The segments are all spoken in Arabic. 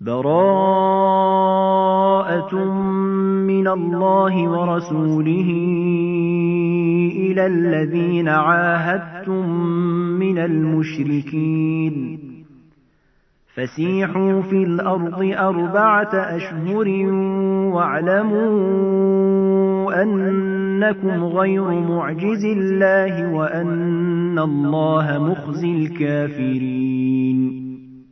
براءة من الله ورسوله إلى الذين عاهدتم من المشركين فسيحوا في الأرض 4 أشهر واعلموا أنكم غير معجز الله وأن الله مخزي الكافرين.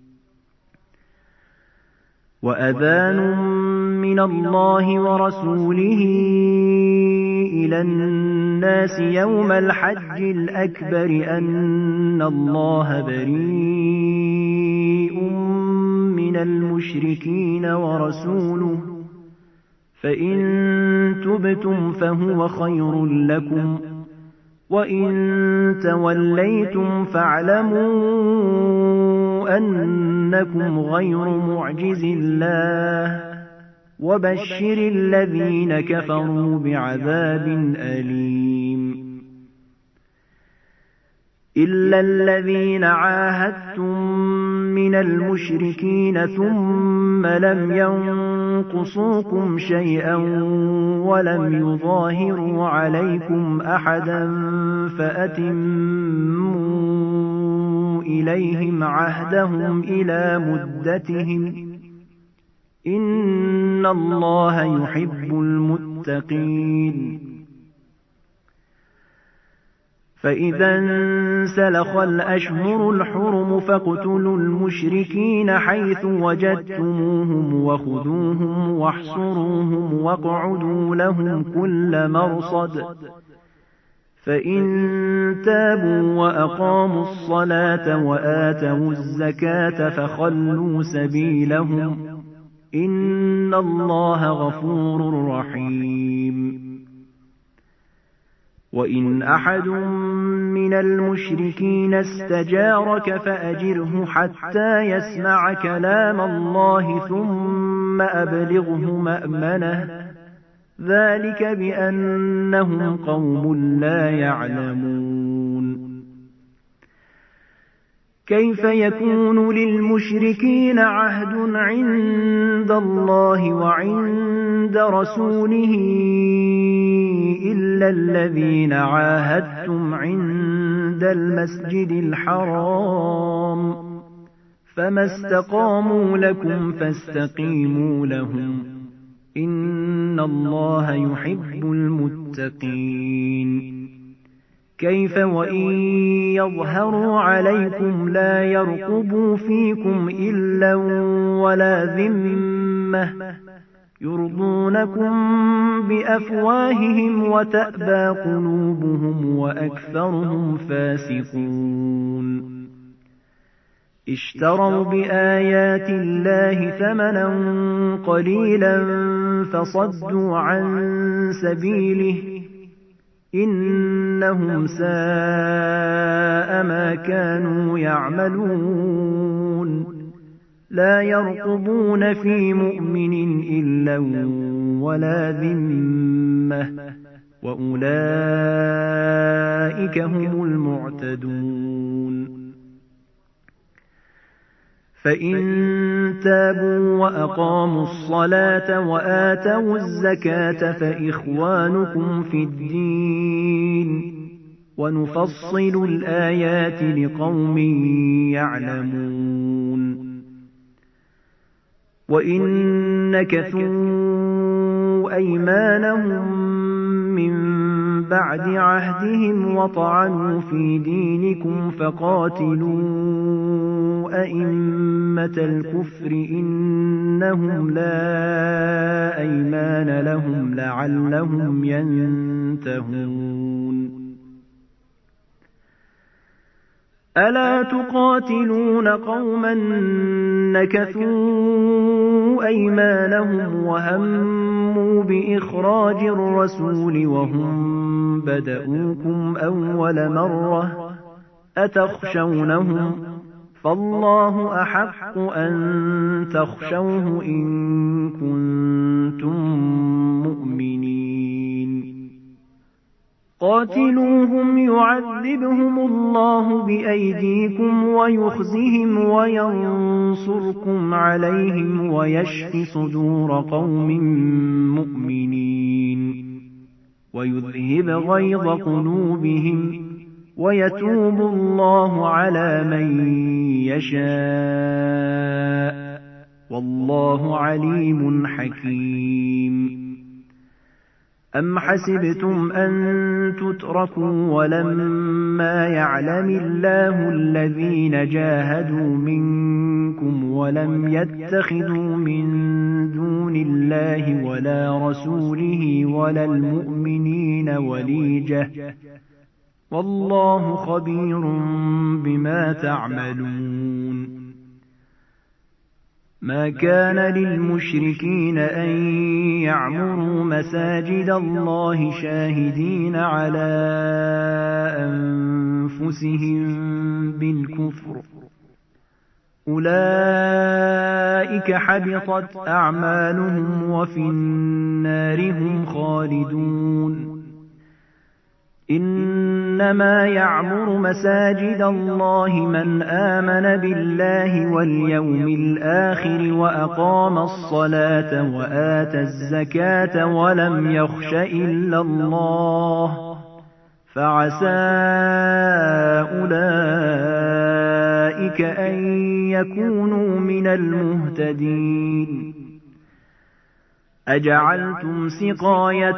وأذان من الله ورسوله إلى الناس يوم الحج الأكبر أن الله بريء من المشركين ورسوله فإن تبتم فهو خير لكم وإن توليتم فاعلموا أنكم غير معجز الله وبشر الذين كفروا بعذاب أليم. إلا الذين عاهدتم من المشركين ثم لم ينقصوكم شيئا ولم يظاهروا عليكم أحدا فأتموا إليهم عهدهم إلى مدتهم إن الله يحب المتقين. فإذا انسلخ الأشهر الحرم فاقتلوا المشركين حيث وجدتموهم وخذوهم واحصروهم واقعدوا لهم كل مرصد فإن تابوا وأقاموا الصلاة وآتوا الزكاة فخلوا سبيلهم إن الله غفور رحيم. وإن أحد من المشركين استجارك فأجره حتى يسمع كلام الله ثم أبلغه مأمنه ذلك بأنهم قوم لا يعلمون. كيف يكون للمشركين عهد عند الله وعند رسوله إلا الذين عاهدتم عند المسجد الحرام فما استقاموا لكم فاستقيموا لهم إن الله يحب المتقين. كيف وإن يظهروا عليكم لا يرقبوا فيكم إلا ولا ذمة يرضونكم بأفواههم وتأبى قلوبهم وأكثرهم فاسقون. اشتروا بآيات الله ثمنا قليلا فصدوا عن سبيله إنهم ساء ما كانوا يعملون. لا يرقبون في مؤمن إلا ولا ذمة وأولئك هم المعتدون. فإن تابوا وأقاموا الصلاة وآتوا الزكاة فإخوانكم في الدين ونفصل الآيات لقوم يعلمون. وإن نكثوا أيمانهم من بعد عهدهم وطعنوا في دينكم فقاتلوا أئمة الكفر إنهم لا أيمان لهم لعلهم ينتهون. ألا تقاتلون قوما نكثوا أيمانهم وهموا بإخراج الرسول وهم بدؤوكم أول مرة أتخشونهم فالله أحق أن تخشوه إن كنتم مؤمنين. قاتلوهم يعذبهم الله بأيديكم ويخزهم وينصركم عليهم ويشف صدور قوم مؤمنين ويذهب غيظ قلوبهم ويتوب الله على من يشاء والله عليم حكيم. أم حسبتم أن تتركوا ولما يعلم الله الذين جاهدوا منكم ولم يتخذوا من دون الله ولا رسوله ولا المؤمنين وليجة والله خبير بما تعملون. ما كان للمشركين أن يعمروا مساجد الله شاهدين على أنفسهم بالكفر أولئك حبطت أعمالهم وفي النار هم خالدون. إنما يعمر مساجد الله من آمن بالله واليوم الآخر وأقام الصلاة وآتى الزكاة ولم يخش إلا الله فعسى أولئك أن يكونوا من المهتدين. أجعلتم سقاية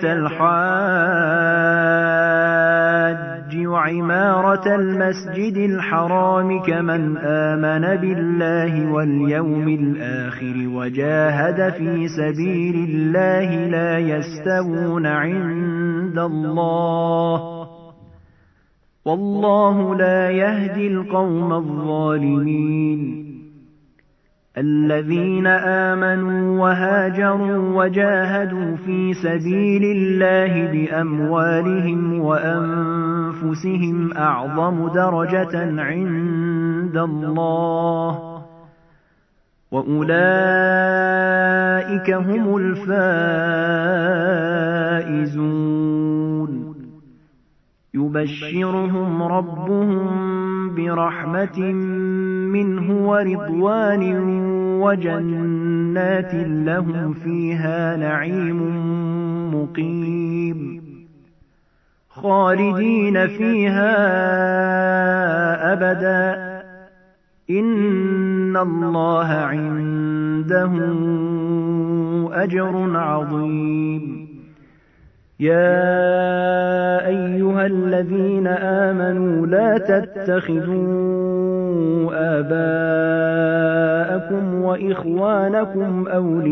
الحاج وعمارة المسجد الحرام كمن آمن بالله واليوم الآخر وجاهد في سبيل الله لا يستوون عند الله والله لا يهدي القوم الظالمين. الذين آمنوا وهاجروا وجاهدوا في سبيل الله بأموالهم وأنفسهم أعظم درجة عند الله وأولئك هم الفائزون. يبشرهم ربهم برحمة منه ورضوان وجنات لهم فيها نعيم مقيم خالدين فيها أبدا إن الله عنده أجر عظيم. يا أيها الذين آمنوا لا تتخذوا آباءكم وإخوانكم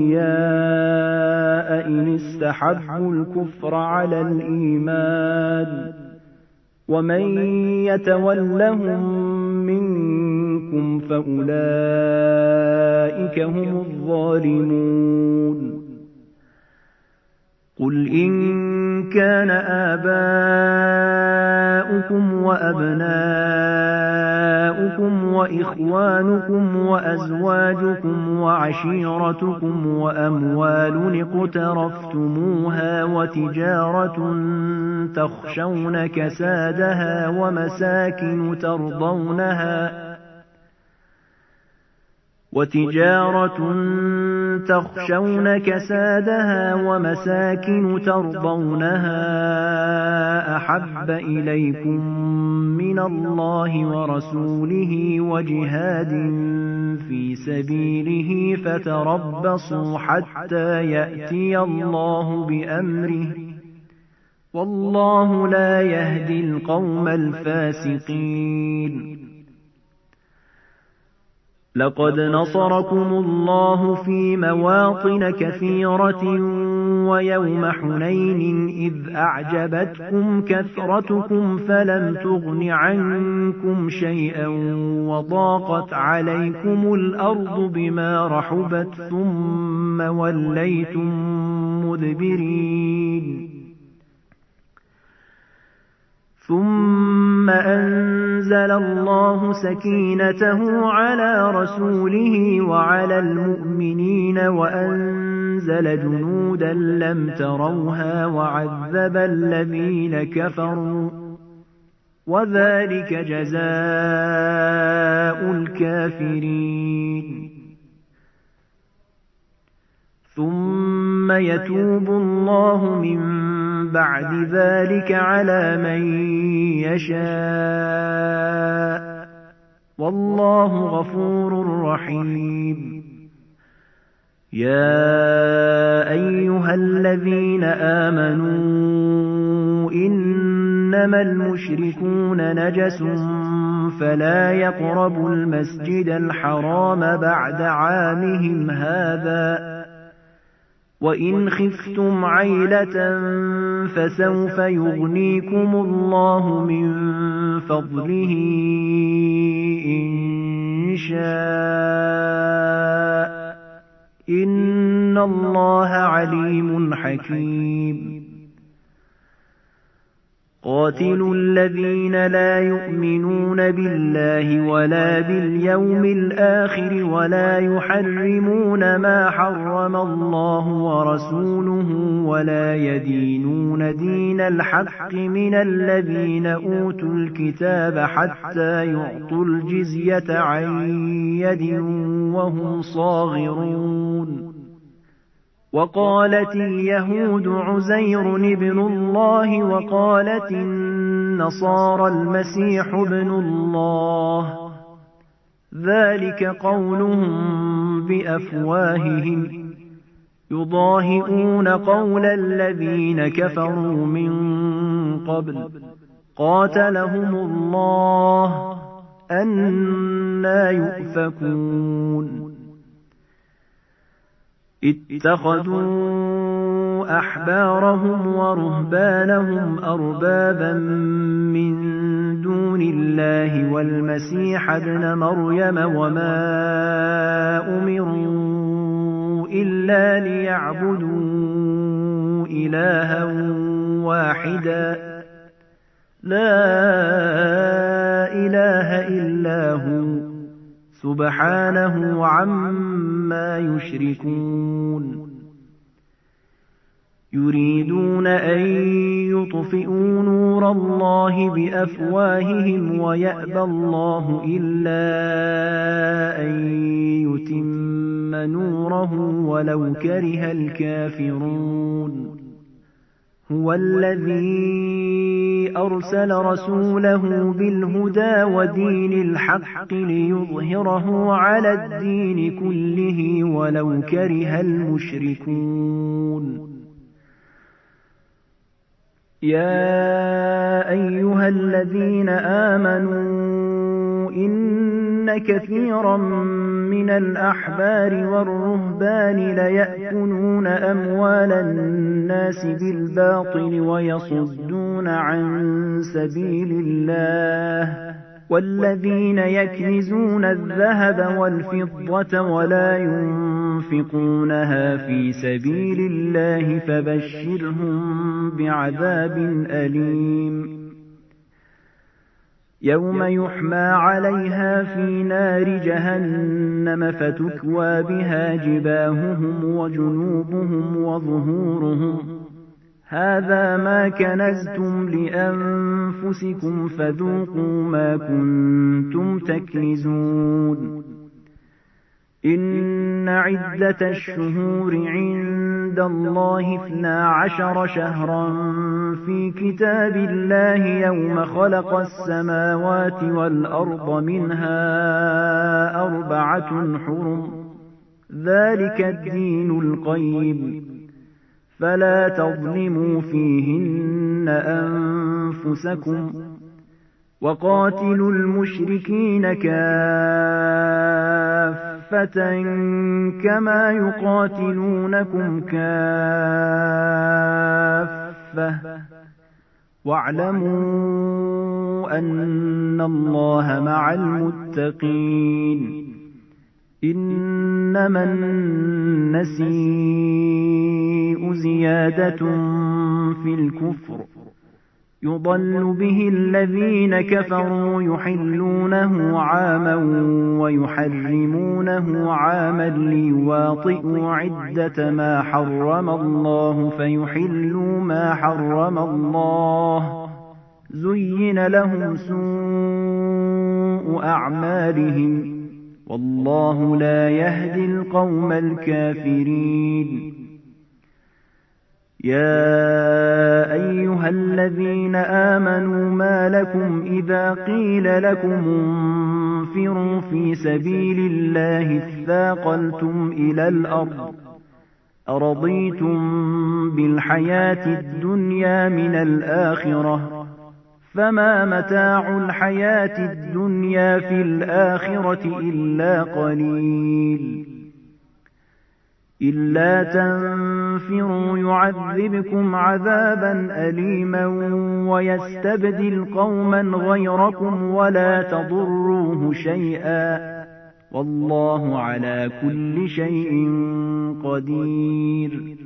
أولياء إن استحبوا الكفر على الإيمان ومن يتولهم منكم فأولئك هم الظالمون. قل إن كان آباؤكم وأبناؤكم وإخوانكم وأزواجكم وعشيرتكم وأموال اقترفتموها وتجارة تخشون كسادها ومساكن ترضونها أحب إليكم من الله ورسوله وجهاد في سبيله فتربصوا حتى يأتي الله بأمره والله لا يهدي القوم الفاسقين. لقد نصركم الله في مواطن كثيرة ويوم حنين إذ أعجبتكم كثرتكم فلم تغن عنكم شيئا وضاقت عليكم الأرض بما رحبت ثم وليتم مدبرين. ثم أنزل الله سكينته على رسوله وعلى المؤمنين وأنزل أنزل جنودا لم تروها وعذب الذين كفروا وذلك جزاء الكافرين. ثم يتوب الله من بعد ذلك على من يشاء والله غفور رحيم. يا أيها الذين آمنوا إنما المشركون نجس فلا يقربوا المسجد الحرام بعد عامهم هذا وإن خفتم عيلة فسوف يغنيكم الله من فضله إن شاء إن الله عليم حكيم. قاتلوا الذين لا يؤمنون بالله ولا باليوم الآخر ولا يحرمون ما حرم الله ورسوله ولا يدينون دين الحق من الذين أوتوا الكتاب حتى يعطوا الجزية عن يد وهم صاغرون. وقالت اليهود عزير ابن الله وقالت النصارى المسيح ابن الله ذلك قولهم بأفواههم يضاهئون قول الذين كفروا من قبل قاتلهم الله أنى يؤفكون. اتخذوا أحبارهم ورهبانهم أربابا من دون الله والمسيح ابن مريم وما أمروا إلا ليعبدوا إلها واحدا لا إله إلا هو سبحانه عما يشركون. يريدون أن يطفئوا نور الله بأفواههم ويأبى الله إلا أن يتم نوره ولو كره الكافرون. هو الذي أرسل رسوله بالهدى ودين الحق ليظهره على الدين كله ولو كره المشركون. يا أيها الذين آمنوا إن كثيرا من الأحبار والرهبان ليأكلون أموال الناس بالباطل ويصدون عن سبيل الله والذين يكنزون الذهب والفضة ولا ينفقونها في سبيل الله فبشرهم بعذاب أليم. يوم يحمى عليها في نار جهنم فتكوى بها جباههم وجنوبهم وظهورهم هذا ما كنزتم لأنفسكم فذوقوا ما كنتم تكنزون. إن عدة الشهور عند الله 12 شهرا في كتاب الله يوم خلق السماوات والأرض منها 4 حرم ذلك الدين القيم فلا تظلموا فيهن أنفسكم وقاتلوا المشركين كافة كما يقاتلونكم كافة واعلموا أن الله مع المتقين. إنما النسيء زيادة في الكفر يضل به الذين كفروا يحلونه عاما ويحرمونه عاما ليواطئوا عدة ما حرم الله فيحلوا ما حرم الله زين لهم سوء أعمالهم والله لا يهدي القوم الكافرين. يا أيها الذين آمنوا ما لكم إذا قيل لكم انفروا في سبيل الله اثاقلتم إلى الأرض أرضيتم بالحياة الدنيا من الآخرة فما متاع الحياة الدنيا في الآخرة إلا قليل. إلا تنفروا يعذبكم عذابا أليما ويستبدل قوما غيركم ولا تضروه شيئا والله على كل شيء قدير.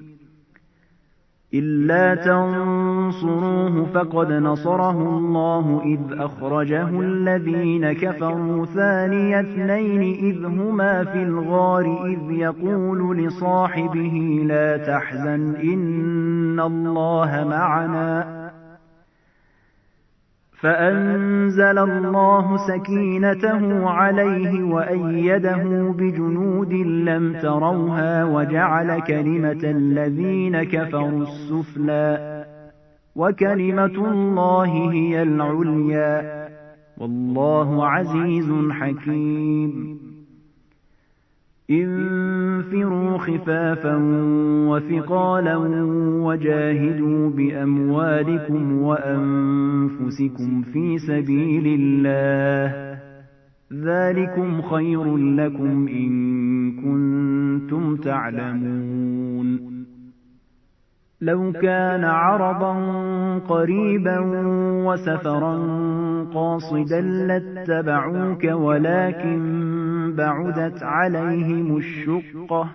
إلا تنصروه فقد نصره الله إذ أخرجه الذين كفروا ثاني اثنين إذ هما في الغار إذ يقول لصاحبه لا تحزن إن الله معنا فأنزل الله سكينته عليه وأيده بجنود لم تروها وجعل كلمة الذين كفروا السفلى وكلمة الله هي العليا والله عزيز حكيم. انفروا خفافا وثقالا وجاهدوا بأموالكم وأنفسكم في سبيل الله ذلكم خير لكم إن كنتم تعلمون. لو كان عرضا قريبا وسفرا قاصدا لاتبعوك ولكن بعدت عليهم الشقة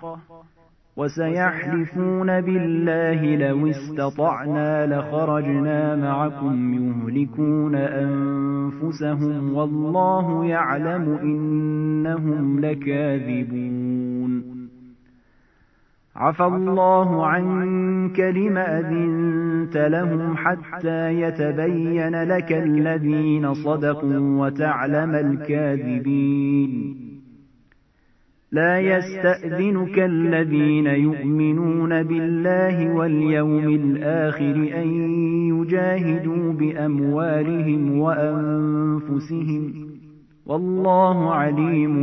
وسيحلفون بالله لو استطعنا لخرجنا معكم يهلكون أنفسهم والله يعلم إنهم لكاذبون. عفى الله عنك لم أذنت لهم حتى يتبين لك الذين صدقوا وتعلم الكاذبين. لا يستأذنك الذين يؤمنون بالله واليوم الآخر أن يجاهدوا بأموالهم وأنفسهم والله عليم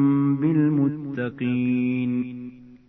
بالمتقين.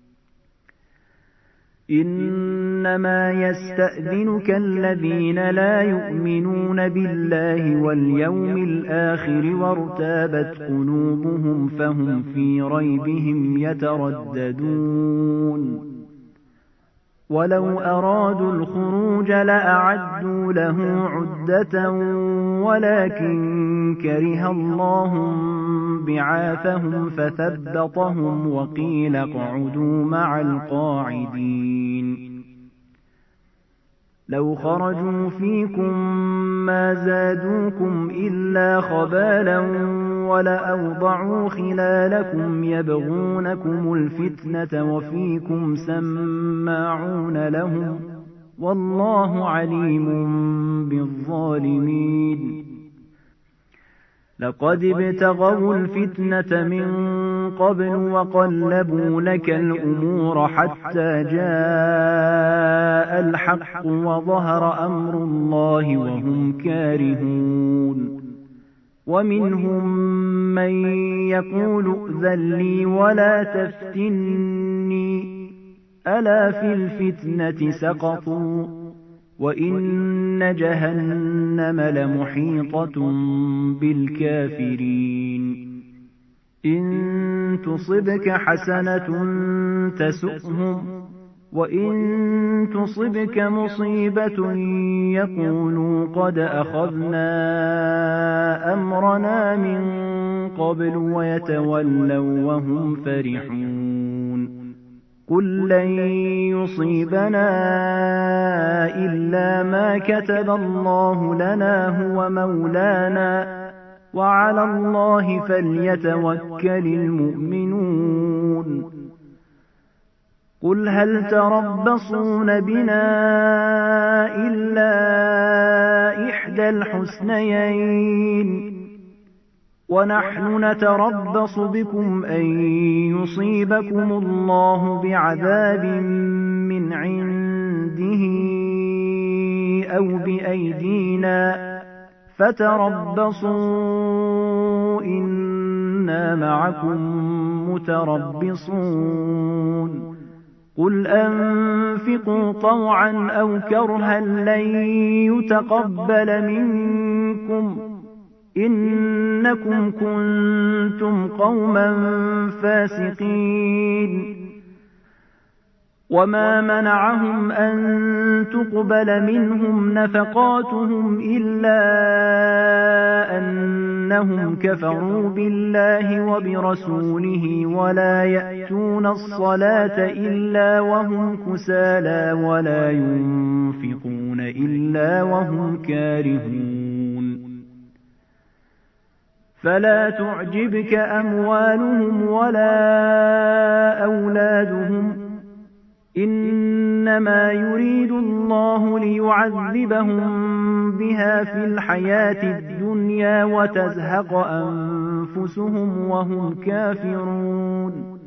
إنما يستأذنك الذين لا يؤمنون بالله واليوم الآخر وارتابت قلوبهم فهم في ريبهم يترددون. ولو أرادوا الخروج لأعدوا له عدة ولكن كره الله بعاثهم فثبطهم وقيل اقعدوا مع القاعدين. لو خرجوا فيكم ما زادوكم إلا خبالا ولأوضعوا خلالكم يبغونكم الفتنة وفيكم سماعون لهم والله عليم بالظالمين. لقد ابتغوا الفتنة من قبل وقلبوا لك الأمور حتى جاء الحق وظهر أمر الله وهم كارهون. ومنهم من يقول ائذن لي ولا تفتني ألا في الفتنة سقطوا وإن جهنم لمحيطة بالكافرين. إن تصبك حسنة تسؤهم وإن تصبك مصيبة يقولوا قد أخذنا أمرنا من قبل ويتولوا وهم فرحون. قل لن يصيبنا إلا ما كتب الله لنا هو مولانا وعلى الله فليتوكل المؤمنون قل هل تربصون بنا إلا إحدى الحسنيين ونحن نتربص بكم أن يصيبكم الله بعذاب من عنده أو بأيدينا فتربصوا إنا معكم متربصون قل أنفقوا طوعا أو كرها لن يتقبل منكم إنكم كنتم قوما فاسقين وما منعهم أن تقبل منهم نفقاتهم إلا أنهم كفروا بالله وبرسوله ولا يأتون الصلاة إلا وهم كسالى ولا ينفقون إلا وهم كارهون فلا تعجبك أموالهم ولا أولادهم إنما يريد الله ليعذبهم بها في الحياة الدنيا وتزهق أنفسهم وهم كافرون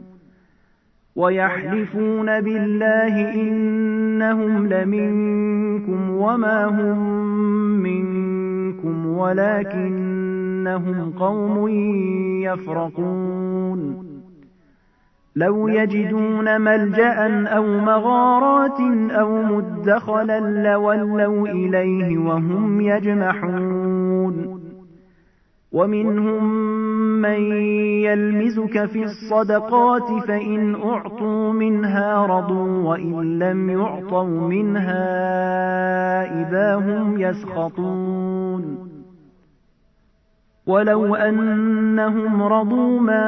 ويحلفون بالله إنهم لمنكم وما هم منكم ولكنهم قوم يفرقون لو يجدون ملجأ أو مغارات أو مدخلا لولوا إليه وهم يجمحون ومنهم من يلمزك في الصدقات فإن أعطوا منها رضوا وإن لم يعطوا منها إذا هم يسخطون ولو أنهم رضوا ما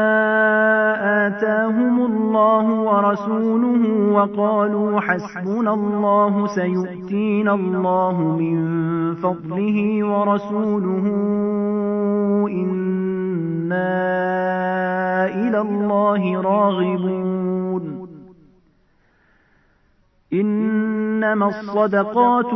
آتاهم الله ورسوله وقالوا حسبنا الله سيؤتينا الله من فضله ورسوله إنا إلى الله راغبون إنما الصدقات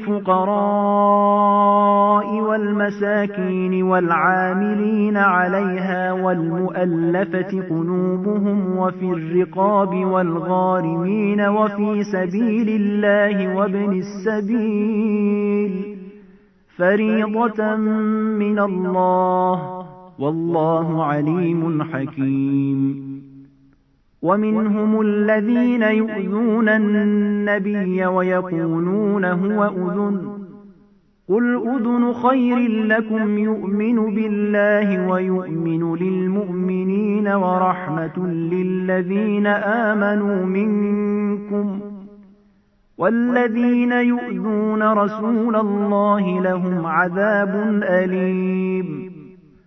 للفقراء والمساكين والعاملين عليها والمؤلفة قلوبهم وفي الرقاب والغارمين وفي سبيل الله وابن السبيل فريضة من الله والله عليم حكيم ومنهم الذين يؤذون النبي ويقولون هو أذن قل أذن خير لكم يؤمن بالله ويؤمن للمؤمنين ورحمة للذين آمنوا منكم والذين يؤذون رسول الله لهم عذاب أليم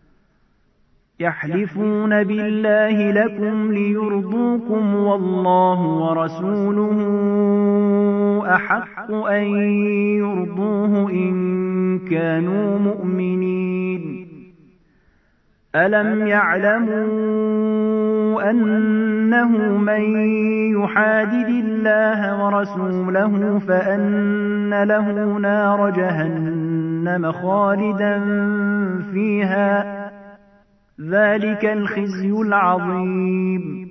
يحلفون بالله لكم ليرضوكم والله ورسوله أحق أن يرضوه إن كانوا مؤمنين ألم يعلموا أنه من يحادد الله ورسوله فأن له نار جهنم خالدا فيها ذلك الخزي العظيم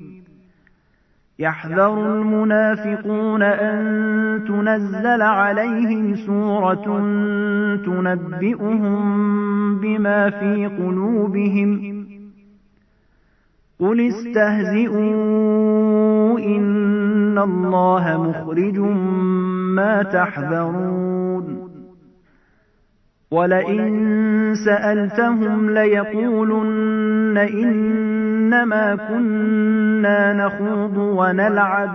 يحذر المنافقون أن تنزل عليهم سورة تنبئهم بما في قلوبهم قل استهزئوا إن الله مخرج ما تحذرون ولئن سألتهم ليقولن إنما كنا نخوض ونلعب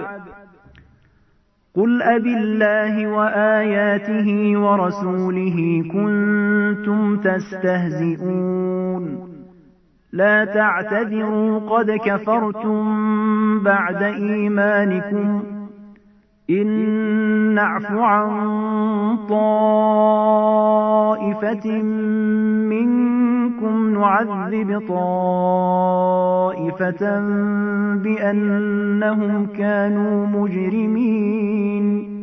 قل أبالله وآياته ورسوله كنتم تستهزئون لا تعتذروا قد كفرتم بعد إيمانكم إن نعف عن طائفة منكم نعذب طائفة بأنهم كانوا مجرمين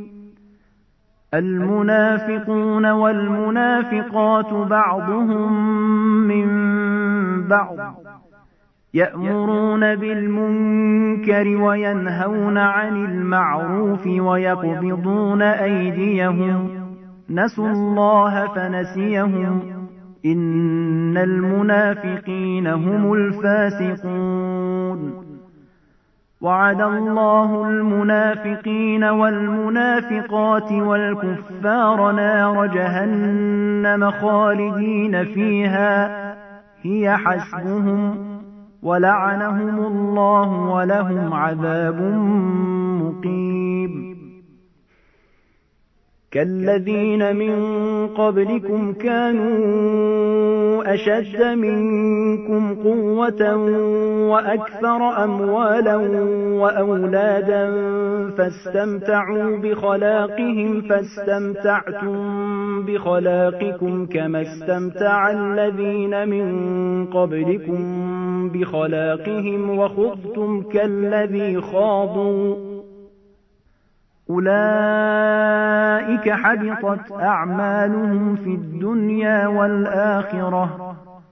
المنافقون والمنافقات بعضهم من بعض يأمرون بالمنكر وينهون عن المعروف ويقبضون أيديهم نسوا الله فنسيهم إن المنافقين هم الفاسقون وعد الله المنافقين والمنافقات والكفار نار جهنم خالدين فيها هي حسبهم ولعنهم الله ولهم عذاب مقيم كالذين من قبلكم كانوا أشد منكم قوة وأكثر أموالا وأولادا فاستمتعوا بخلاقهم فاستمتعتم بخلاقكم كما استمتع الذين من قبلكم بخلاقهم وخضتم كالذي خاضوا أولئك حبطت أعمالهم في الدنيا والآخرة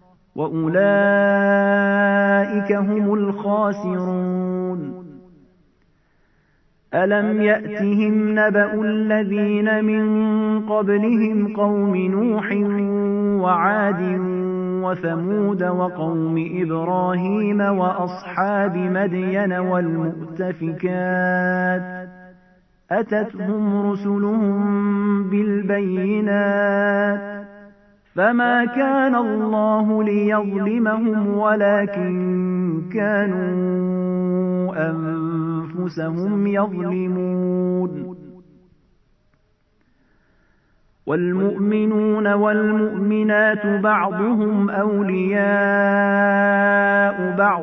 وأولئك هم الخاسرون ألم يأتهم نبأ الذين من قبلهم قوم نوح وعاد وثمود وقوم إبراهيم وأصحاب مدين والمؤتفكات أتتهم رسلهم بالبينات فما كان الله ليظلمهم ولكن كانوا أنفسهم يظلمون والمؤمنون والمؤمنات بعضهم أولياء بعض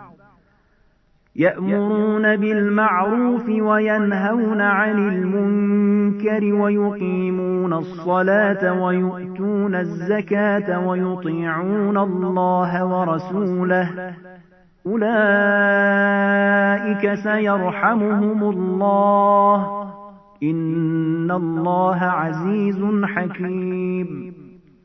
يأمرون بالمعروف وينهون عن المنكر ويقيمون الصلاة ويؤتون الزكاة ويطيعون الله ورسوله أولئك سيرحمهم الله إن الله عزيز حكيم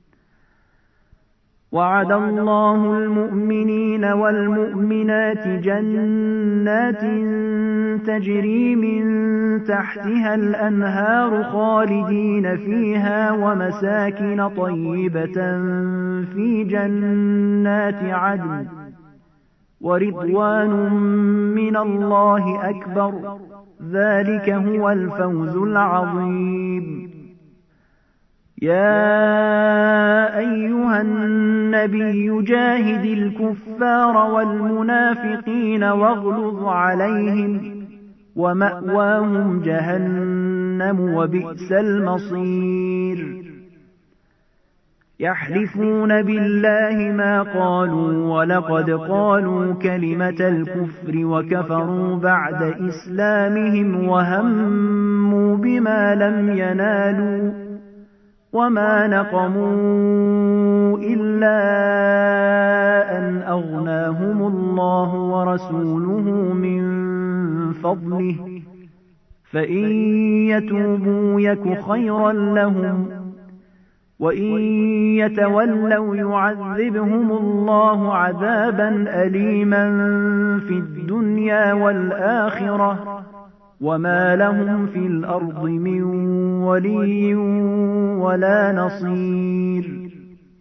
وعد الله المؤمنين والمؤمنات جنات تجري من تحتها الأنهار خالدين فيها ومساكن طيبة في جنات عدن ورضوان من الله أكبر ذلك هو الفوز العظيم يا أيها النبي جاهد الكفار والمنافقين واغلظ عليهم ومأواهم جهنم وبئس المصير يحلفون بالله ما قالوا ولقد قالوا كلمة الكفر وكفروا بعد إسلامهم وهموا بما لم ينالوا وما نقموا إلا أن أغناهم الله ورسوله من فضله فإن يتوبوا يك خيرا لهم وإن يتولوا يعذبهم الله عذابا أليما في الدنيا والآخرة وما لهم في الأرض من ولي ولا نصير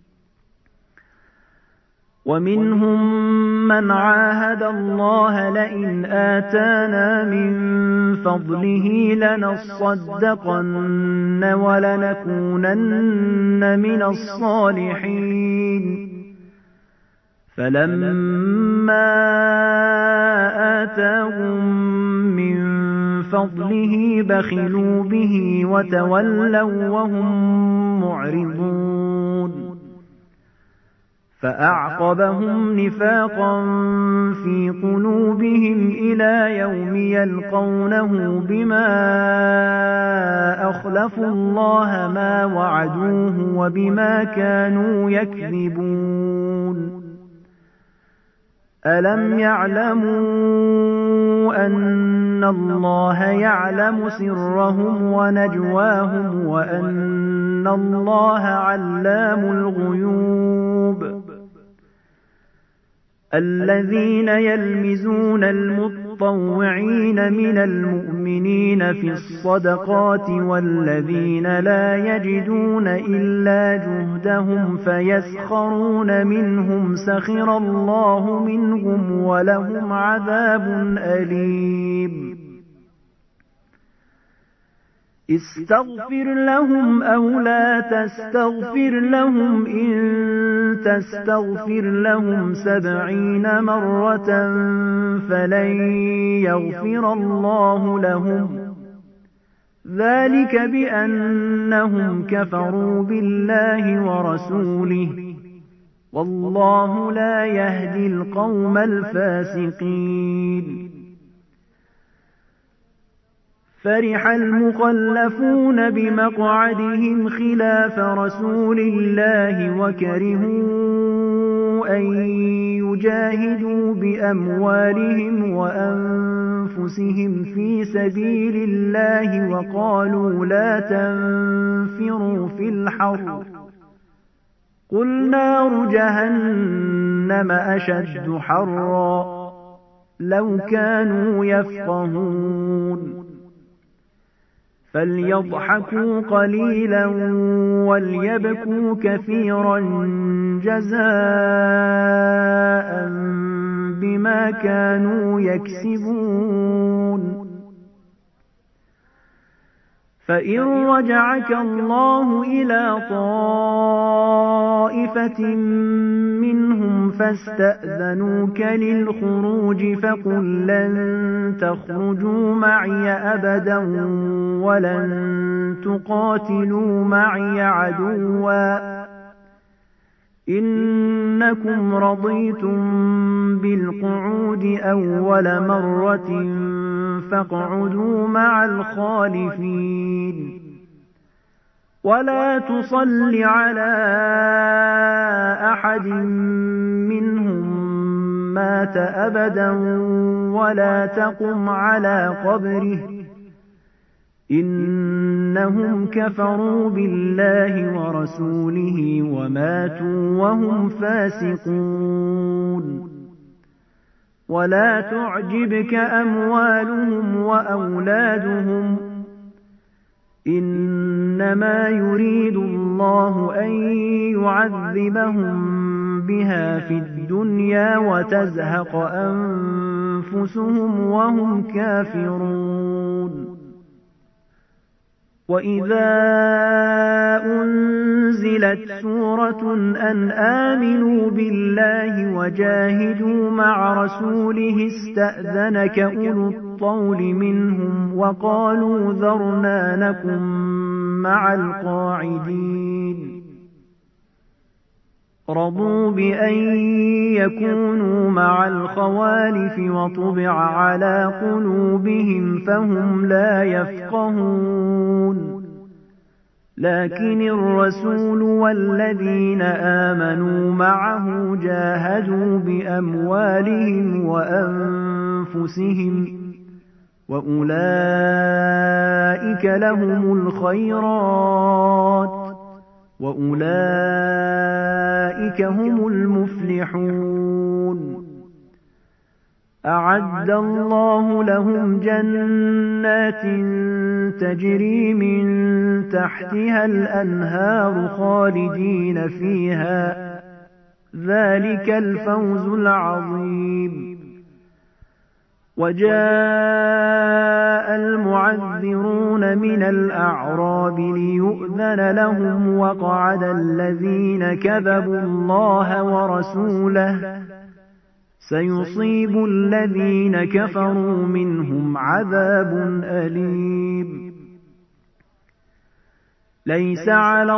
ومنهم من عاهد الله لئن آتانا من فضله لنصدقن ولنكونن من الصالحين فلما آتاهم من فضله بخلوا به وتولوا وهم معرضون فأعقبهم نفاقا في قلوبهم إلى يوم يلقونه بما أخلفوا الله ما وعدوه وبما كانوا يكذبون ألم يعلموا أن الله يعلم سرهم ونجواهم وأن الله علام الغيوب الذين يلمزون المطوعين من المؤمنين في الصدقات والذين لا يجدون إلا جهدهم فيسخرون منهم سخر الله منهم ولهم عذاب أليم استغفر لهم أو لا تستغفر لهم إن تستغفر لهم 70 مرة فلن يغفر الله لهم ذلك بأنهم كفروا بالله ورسوله والله لا يهدي القوم الفاسقين فرح المخلفون بمقعدهم خلاف رسول الله وكرهوا أن يجاهدوا بأموالهم وأنفسهم في سبيل الله وقالوا لا تنفروا في الحر قل نار جهنم أشد حرا لو كانوا يفقهون فليضحكوا قليلا وليبكوا كثيرا جزاء بما كانوا يكسبون فإن رجعك الله إلى طائفة منهم فاستأذنوك للخروج فقل لن تخرجوا معي أبدا ولن تقاتلوا معي عدوا إنكم رضيتم بالقعود أول مرة فاقعدوا مع الخالفين ولا تصل على أحد منهم مات أبدا ولا تقم على قبره إنهم كفروا بالله ورسوله وماتوا وهم فاسقون ولا تعجبك أموالهم وأولادهم إنما يريد الله أن يعذبهم بها في الدنيا وتزهق أنفسهم وهم كافرون وإذا أنزلت سورة أن آمنوا بالله وجاهدوا مع رسوله استأذنك أولو الطول منهم وقالوا ذرنا نكن مع القاعدين رضوا بأن يكونوا مع الخوالف وطبع على قلوبهم فهم لا يفقهون لكن الرسول والذين آمنوا معه جاهدوا بأموالهم وأنفسهم وأولئك لهم الخيرات وأولئك هم المفلحون أعد الله لهم جنات تجري من تحتها الأنهار خالدين فيها ذلك الفوز العظيم وجاء المعذرون من الأعراب ليؤذن لهم وقعد الذين كذبوا الله ورسوله سيصيب الذين كفروا منهم عذاب أليم ليس على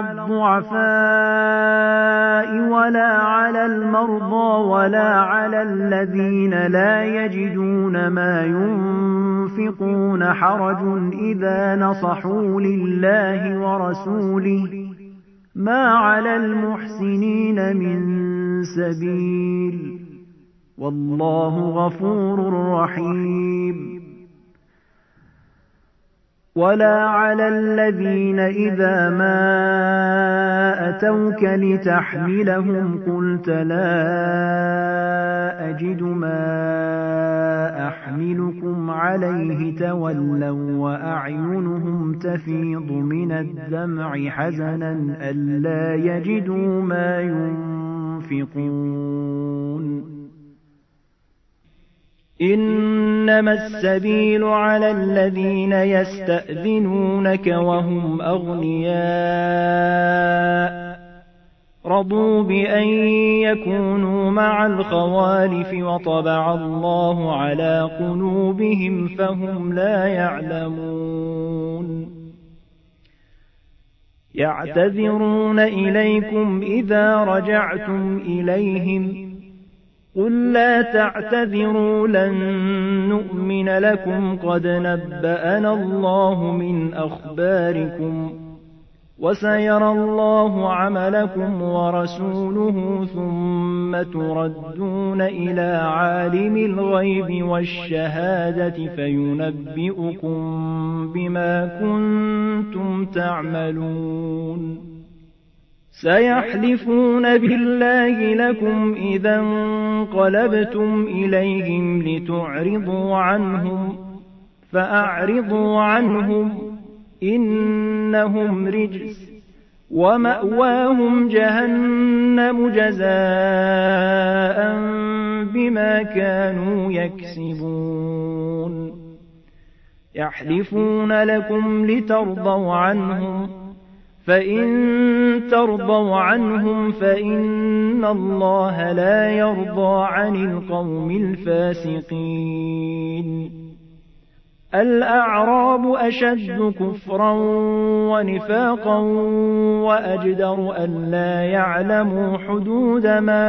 الضعفاء ولا على المرضى ولا على الذين لا يجدون ما ينفقون حرج إذا نصحوا لله ورسوله ما على المحسنين من سبيل والله غفور رحيم. ولا على الذين إذا ما أتوك لتحملهم قلت لا أجد ما أحملكم عليه تولوا وأعينهم تفيض من الدمع حزنا ألا يجدوا ما ينفقون. إنما السبيل على الذين يستأذنونك وهم أغنياء رضوا بأن يكونوا مع الخوالف وطبع الله على قلوبهم فهم لا يعلمون. يعتذرون إليكم إذا رجعتم إليهم قل لا تعتذروا لن نؤمن لكم قد نبأنا الله من أخباركم وسيرى الله عملكم ورسوله ثم تردون إلى عالم الغيب والشهادة فينبئكم بما كنتم تعملون. سيحلفون بالله لكم إذا انقلبتم إليهم لتعرضوا عنهم فأعرضوا عنهم إنهم رجس ومأواهم جهنم جزاء بما كانوا يكسبون. يحلفون لكم لترضوا عنهم فإن ترضوا عنهم فإن الله لا يرضى عن القوم الفاسقين. الأعراب أشد كفرا ونفاقا وأجدر ألا يعلموا حدود ما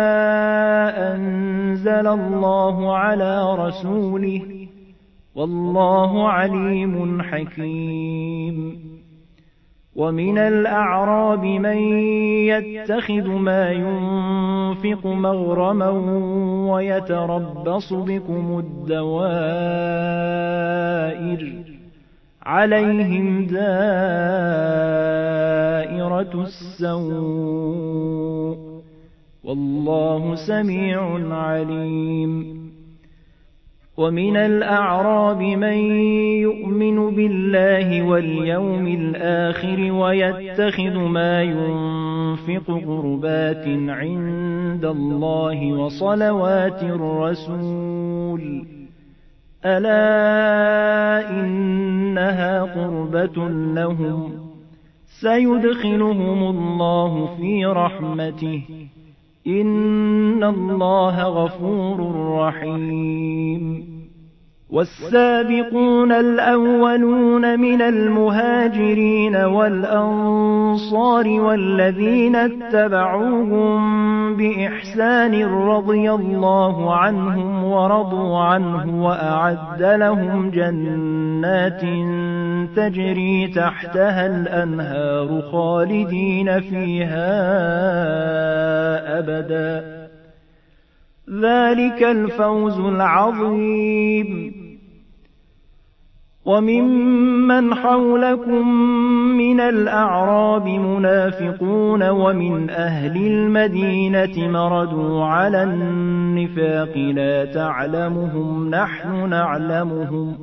أنزل الله على رسوله والله عليم حكيم. ومن الأعراب من يتخذ ما ينفق مغرما ويتربص بكم الدوائر عليهم دائرة السوء والله سميع عليم. ومن الأعراب من يؤمن بالله واليوم الآخر ويتخذ ما ينفق قربات عند الله وصلوات الرسول ألا إنها قربة لهم سيدخلهم الله في رحمته إن الله غفور رحيم. والسابقون الأولون من المهاجرين والأنصار والذين اتبعوهم بإحسان رضي الله عنهم ورضوا عنه وأعد لهم جنات تجري تحتها الأنهار خالدين فيها أبدا ذلك الفوز العظيم. وممن حولكم من الأعراب منافقون ومن أهل المدينة مردوا على النفاق لا تعلمهم نحن نعلمهم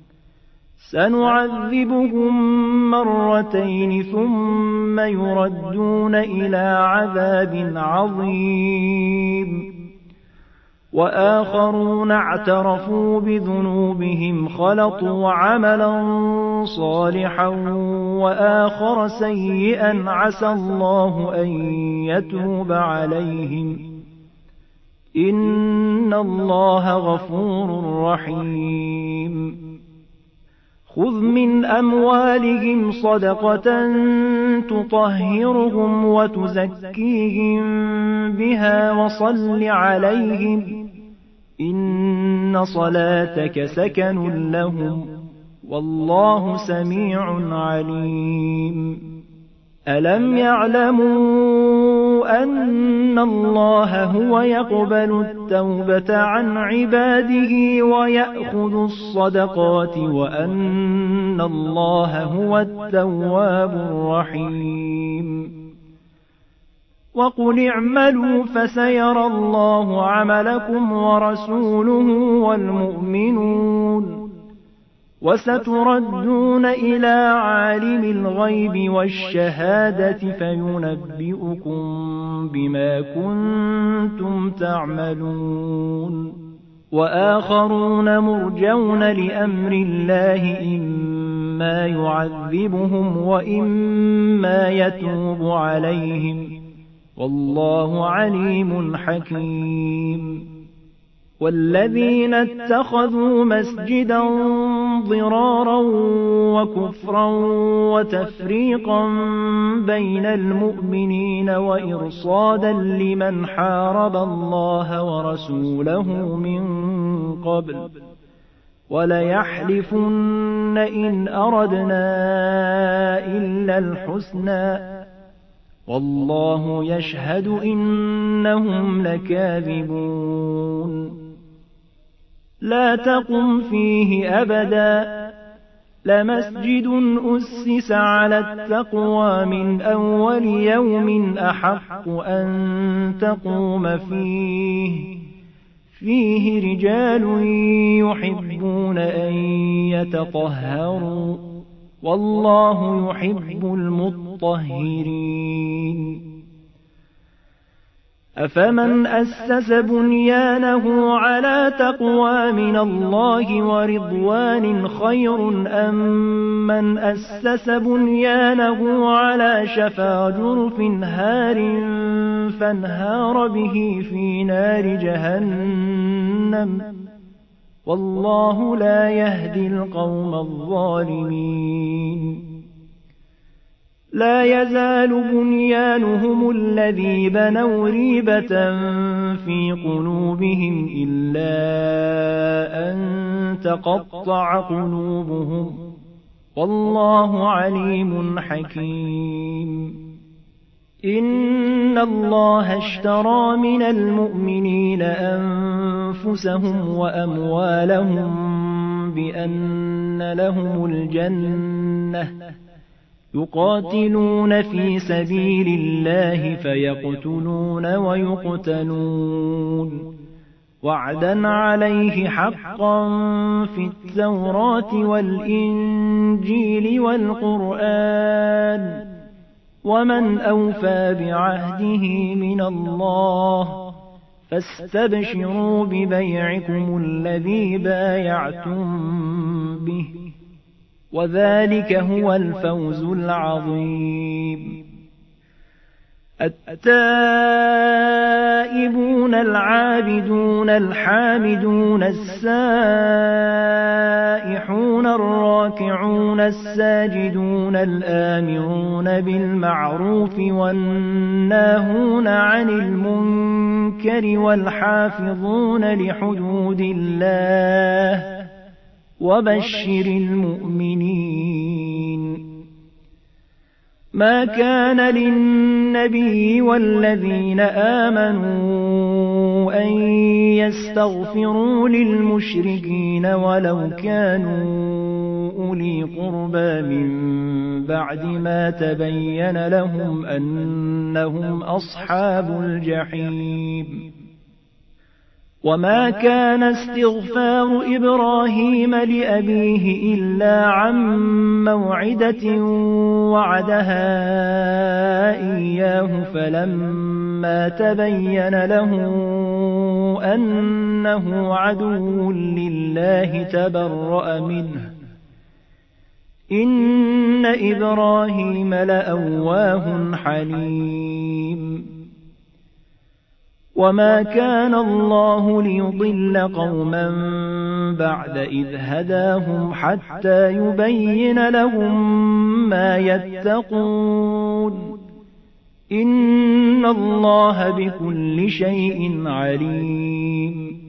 سنعذبهم مرتين ثم يردون إلى عذاب عظيم. وآخرون اعترفوا بذنوبهم خلطوا عملا صالحا وآخر سيئا عسى الله أن يتوب عليهم إن الله غفور رحيم. خذ من أموالهم صدقة تطهرهم وتزكيهم بها وصل عليهم إن صلاتك سكن لهم والله سميع عليم ألم يعلموا أن الله هو يقبل التوبة عن عباده ويأخذ الصدقات وأن الله هو التواب الرحيم وقل اعملوا فسيرى الله عملكم ورسوله والمؤمنون وستردون إلى عالم الغيب والشهادة فينبئكم بما كنتم تعملون وآخرون مرجون لأمر الله إما يعذبهم وإما يتوب عليهم والله عليم حكيم والذين اتخذوا مسجدا ضرارا وكفرا وتفريقا بين المؤمنين وإرصادا لمن حارب الله ورسوله من قبل وليحلفن إن أردنا إلا الحسنى والله يشهد إنهم لكاذبون لا تقم فيه أبدا لمسجد أسس على التقوى من أول يوم أحق أن تقوم فيه رجال يحبون أن يتطهروا والله يحب المطهرين أفمن أسس بنيانه على تقوى من الله ورضوان خير أم من أسس بنيانه على شفا جرف هار فانهار به في نار جهنم والله لا يهدي القوم الظالمين لا يزال بنيانهم الذي بنوا ريبة في قلوبهم إلا أن تقطع قلوبهم والله عليم حكيم إن الله اشترى من المؤمنين أنفسهم وأموالهم بأن لهم الجنة يقاتلون في سبيل الله فيقتلون ويقتلون وعدا عليه حقا في التوراة والإنجيل والقرآن ومن أوفى بعهده من الله فاستبشروا ببيعكم الذي بايعتم به وذلك هو الفوز العظيم التائبون العابدون الحامدون السائحون الراكعون الساجدون الآمرون بالمعروف والناهون عن المنكر والحافظون لحدود الله وبشر المؤمنين ما كان للنبي والذين آمنوا أن يستغفروا للمشركين ولو كانوا أولي قربى من بعد ما تبين لهم أنهم أصحاب الجحيم وما كان استغفار إبراهيم لأبيه إلا عن موعدة وعدها إياه فلما تبين له أنه عدو لله تبرأ منه إن إبراهيم لأواه حليم وما كان الله ليضل قوما بعد إذ هداهم حتى يبين لهم ما يتقون إن الله بكل شيء عليم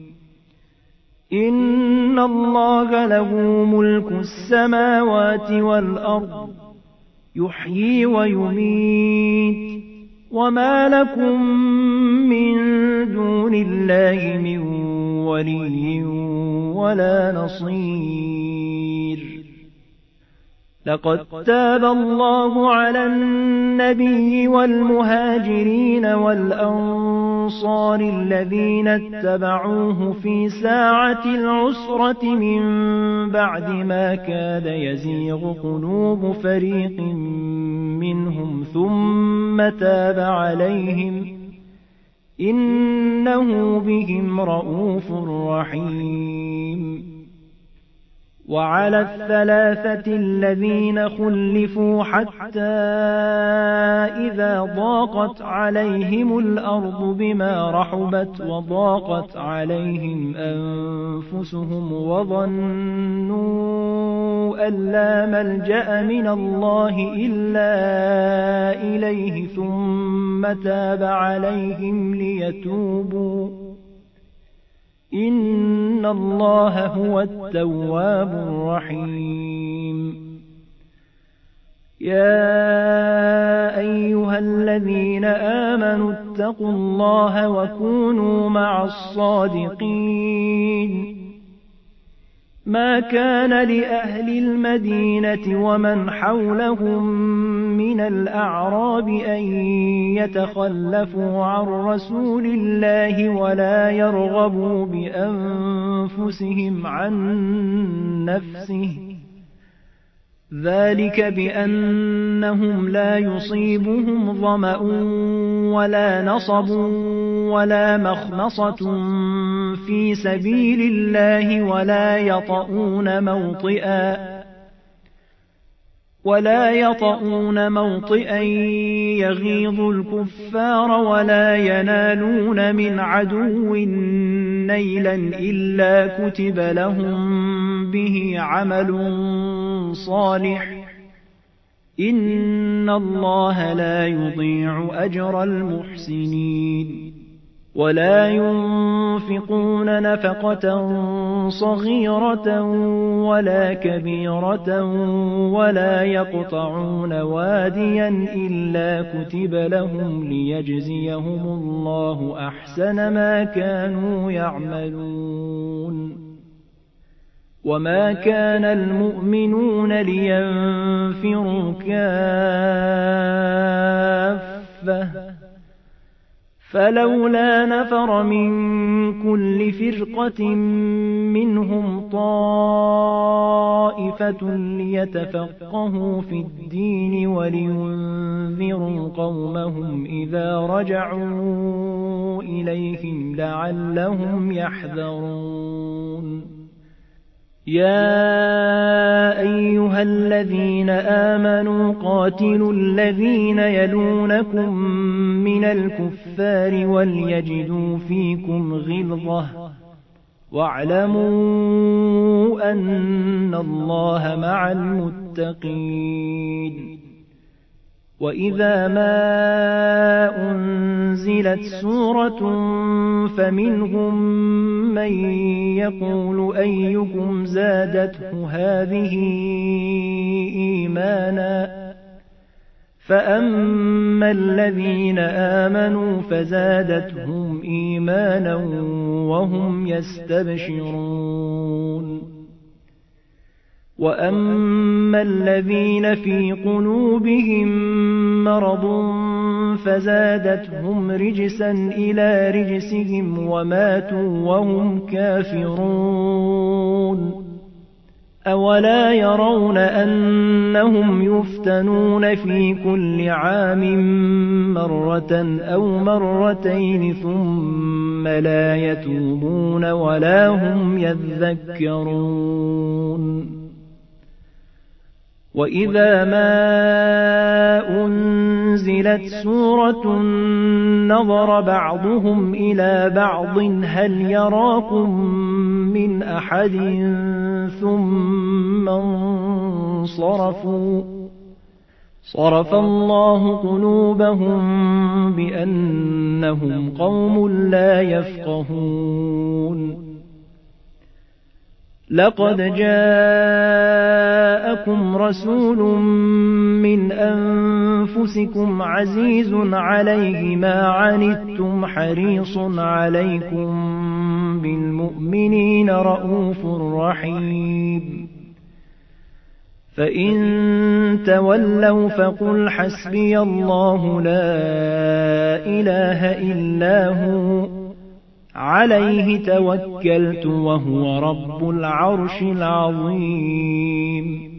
إن الله له ملك السماوات والأرض يحيي ويميت وما لكم من دون الله من ولي ولا نصير لقد تاب الله على النبي والمهاجرين والأنصار الذين اتبعوه في ساعة العسرة من بعد ما كاد يزيغ قلوب فريق منهم ثم تاب عليهم إنه بهم رءوف رحيم وعلى الثلاثة الذين خلفوا حتى إذا ضاقت عليهم الأرض بما رحبت وضاقت عليهم أنفسهم وظنوا أن لا ملجأ من الله إلا إليه ثم تاب عليهم ليتوبوا إن الله هو التواب الرحيم يا أيها الذين آمنوا اتقوا الله وكونوا مع الصادقين ما كان لأهل المدينة ومن حولهم من الأعراب أن يتخلفوا عن رسول الله ولا يرغبوا بأنفسهم عن نفسه ذلك بأنهم لا يصيبهم ظمأ ولا نصب ولا مخمصة في سبيل الله ولا يطؤون موطئا يغيظ الكفار ولا ينالون من عدو نيلا إلا كتب لهم به عمل صالح إن الله لا يضيع أجر المحسنين ولا ينفقون نفقة صغيرة ولا كبيرة ولا يقطعون واديا إلا كتب لهم ليجزيهم الله أحسن ما كانوا يعملون وما كان المؤمنون لينفروا كافة فلولا نفر من كل فرقة منهم طائفة ليتفقهوا في الدين ولينذروا قومهم إذا رجعوا إليهم لعلهم يحذرون يا أيها الذين آمنوا قاتلوا الذين يلونكم من الكفار وليجدوا فيكم غلظة واعلموا أن الله مع المتقين وإذا ما أنزلت سورة فمنهم من يقول أيكم زادته هذه إيمانا فأما الذين آمنوا فزادتهم إيمانا وهم يستبشرون وأما الذين في قلوبهم مرض فزادتهم رجسا إلى رجسهم وماتوا وهم كافرون أولا يرون أنهم يفتنون في كل عام مرة أو مرتين ثم لا يتوبون ولا هم يذكرون وإذا ما أنزل أنزلت سورة نظر بعضهم إلى بعض هل يراكم من أحد ثم انصرفوا صرف الله قلوبهم بأنهم قوم لا يفقهون لقد جاءكم رسول من أنفسكم عزيز عليه ما عنتم حريص عليكم بالمؤمنين رءوف رحيم فإن تولوا فقل حسبي الله لا إله إلا هو عليه توكلت وهو رب العرش العظيم